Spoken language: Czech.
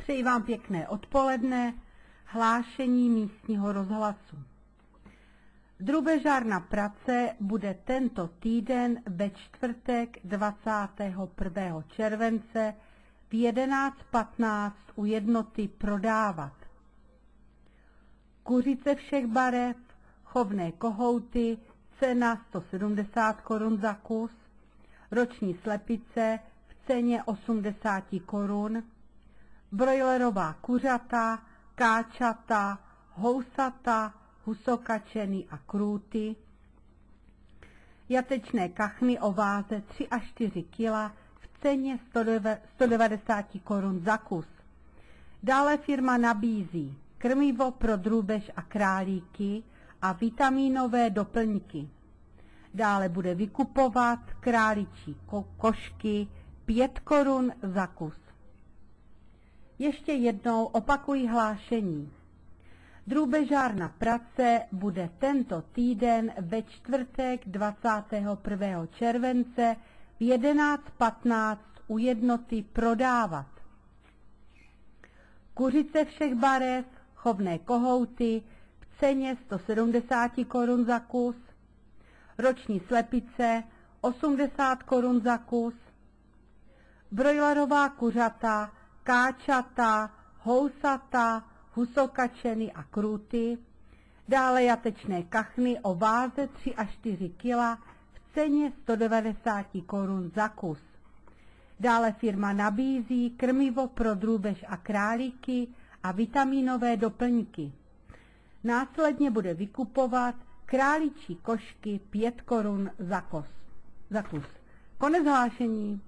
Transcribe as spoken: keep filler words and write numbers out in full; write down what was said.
Přeji vám pěkné odpoledne, hlášení místního rozhlasu. Drůbežárna Prace bude tento týden ve čtvrtek dvacátého prvního července v jedenáct patnáct u jednoty prodávat. Kuřice všech barev, chovné kohouty, cena sto sedmdesát korun za kus, roční slepice v ceně osmdesát korun, brojlerová kuřata, káčata, housata, husokačeny a krůty, jatečné kachny o váze tři až čtyři kila v ceně sto devadesát korun za kus. Dále firma nabízí krmivo pro drůbež a králíky a vitamínové doplňky. Dále bude vykupovat králičí ko- košky pět korun za kus. Ještě jednou opakuji hlášení. Drůbežárna Prace bude tento týden ve čtvrtek dvacátého prvního července v jedenáct patnáct u jednoty prodávat. Kuřice všech barev, chovné kohouty v ceně sto sedmdesát korun za kus, roční slepice osmdesát korun za kus, brojlerová kuřata, káčata, housata, husokačeny a krůty, dále jatečné kachny o váze tři až čtyři kila v ceně sto devadesát korun za kus. Dále firma nabízí krmivo pro drůbež a králíky a vitamínové doplňky. Následně bude vykupovat králičí košky pět korun za kus. Za kus. Konec hlášení.